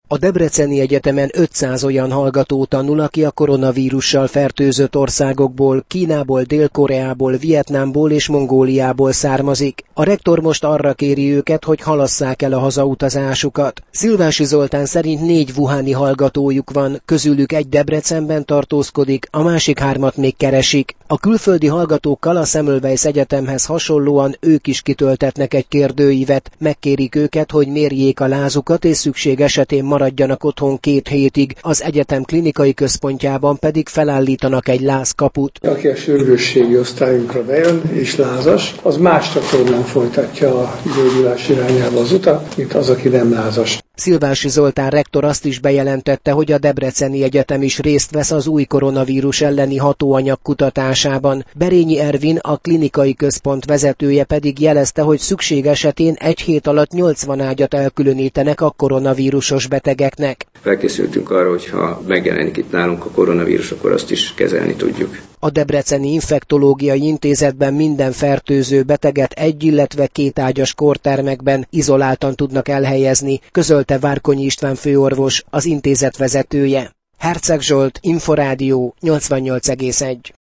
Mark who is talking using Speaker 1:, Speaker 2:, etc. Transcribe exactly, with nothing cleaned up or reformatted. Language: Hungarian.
Speaker 1: A Debreceni Egyetemen ötszáz olyan hallgató tanul, aki a koronavírussal fertőzött országokból, Kínából, Dél-Koreából, Vietnámból és Mongóliából származik. A rektor most arra kéri őket, hogy halasszák el a hazautazásukat. Szilvási Zoltán szerint négy wuhani hallgatójuk van, közülük egy Debrecenben tartózkodik, a másik hármat még keresik. A külföldi hallgatókkal a Semmelweis Egyetemhez hasonlóan ők is kitöltetnek egy kérdőívet, megkérik őket, hogy mérjék a lázukat és szükség esetén maradjanak otthon két hétig, az egyetem klinikai központjában pedig felállítanak egy lázkaput.
Speaker 2: Aki a sürgősségi osztályunkra bejön és lázas, az más csatornán folytatja a gyógyulás irányába az utat, mint az, aki nem lázas.
Speaker 1: Szilvási Zoltán rektor azt is bejelentette, hogy a Debreceni Egyetem is részt vesz az új koronavírus elleni hatóanyag kutatásában. Berényi Ervin, a klinikai központ vezetője pedig jelezte, hogy szükség esetén egy hét alatt nyolcvan ágyat elkülönítenek a koronavírusos betegeknek.
Speaker 3: Felkészültünk arra, hogy ha megjelenik itt nálunk a koronavírus, akkor azt is kezelni tudjuk.
Speaker 1: A Debreceni Infektológiai Intézetben minden fertőző beteget egy, illetve két ágyas kórtermekben izoláltan tudnak elhelyezni, közölte Várkonyi István főorvos, az intézet vezetője. Herceg Zsolt, Inforádió, nyolcvannyolc egész egy.